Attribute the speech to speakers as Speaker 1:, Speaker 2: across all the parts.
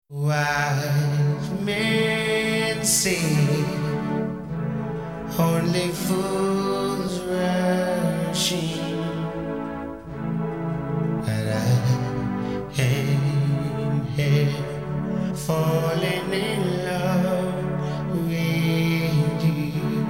Speaker 1: Wise men say only fools rush in, but I am here falling in love with you.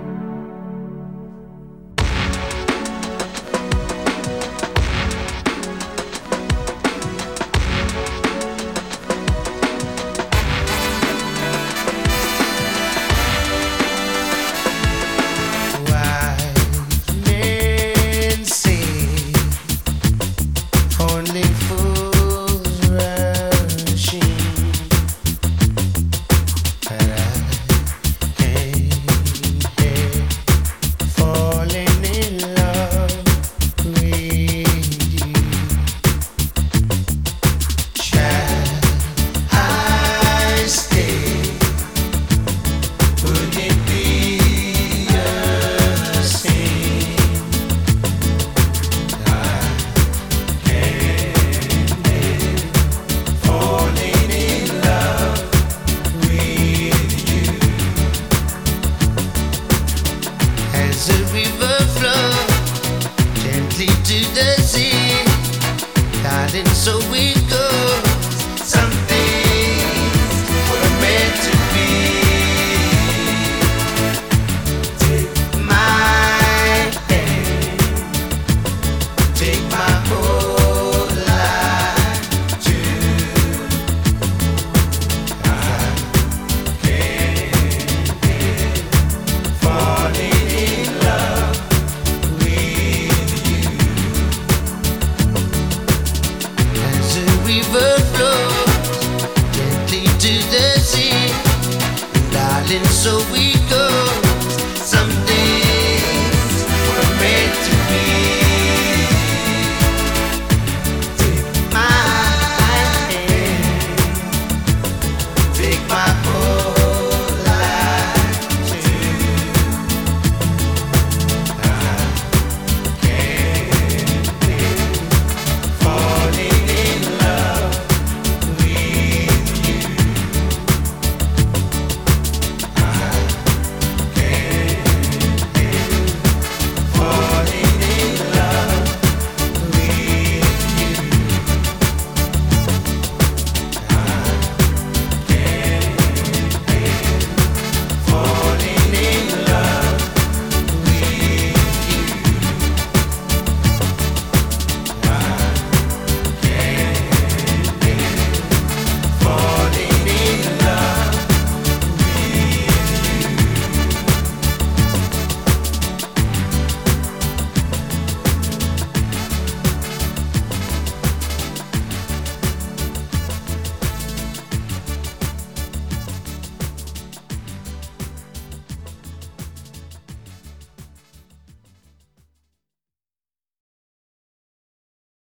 Speaker 1: Only fools rush in, but I am here falling in love with you. Shall I stay? Would it be a sin? Falling in love with you. As a river flows gently to the sea, darling, so it goes. Some things were meant to be. Take my hand, take my whole life too. I can't help falling in love with you. As a river flows gently to the sea, darling, so we